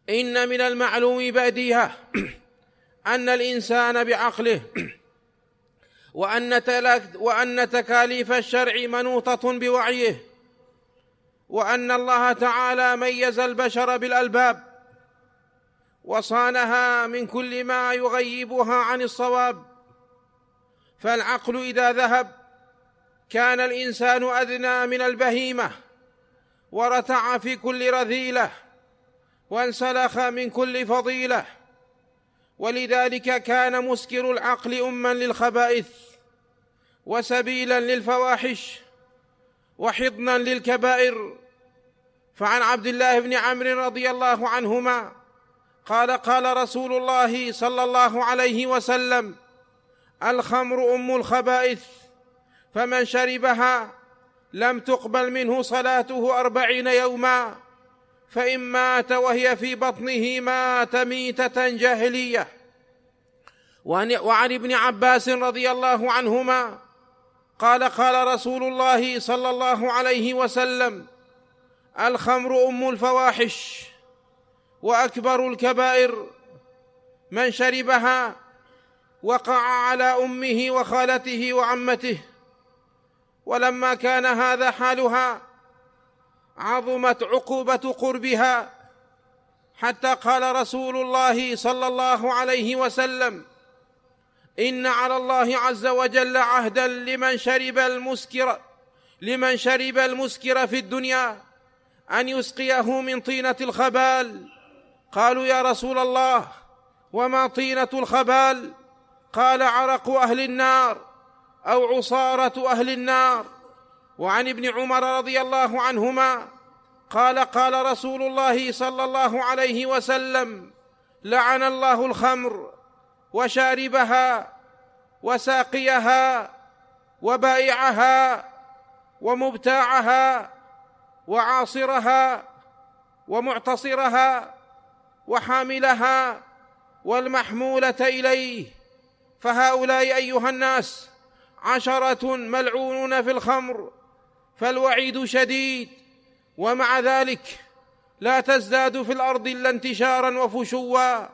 إن من المعلوم بديهة أن الإنسان بعقله وأن تكاليف الشرع منوطة بوعيه، وأن الله تعالى ميز البشر بالألباب وصانها من كل ما يغيبها عن الصواب. فالعقل إذا ذهب كان الإنسان أدنى من البهيمة، ورتع في كل رذيلة، وانسلخ من كل فضيلة. ولذلك كان مسكر العقل أما للخبائث، وسبيلا للفواحش، وحضنا للكبائر. فعن عبد الله بن عمرو رضي الله عنهما قال: قال رسول الله صلى الله عليه وسلم: الخمر أم الخبائث، فمن شربها لم تقبل منه صلاته 40 يوما، فإن مات وهي في بطنه مات ميتة جاهلية. وعن ابن عباس رضي الله عنهما قال: قال رسول الله صلى الله عليه وسلم: الخمر أم الفواحش وأكبر الكبائر، من شربها وقع على أمه وخالته وعمته. ولما كان هذا حالها عظمت عقوبة قربها، حتى قال رسول الله صلى الله عليه وسلم: إن على الله عز وجل عهدا لمن شرب المسكر في الدنيا أن يسقيه من طينة الخبال. قالوا: يا رسول الله، وما طينة الخبال؟ قال: عرق أهل النار أو عصارة أهل النار. وعن ابن عمر رضي الله عنهما قال: قال رسول الله صلى الله عليه وسلم: لعن الله الخمر وشاربها وساقيها وبائعها ومبتاعها وعاصرها ومعتصرها وحاملها والمحمولة إليه. فهؤلاء أيها الناس 10 ملعونون في الخمر، فالوعيد شديد. ومع ذلك لا تزداد في الأرض إلا انتشارا وفشوا.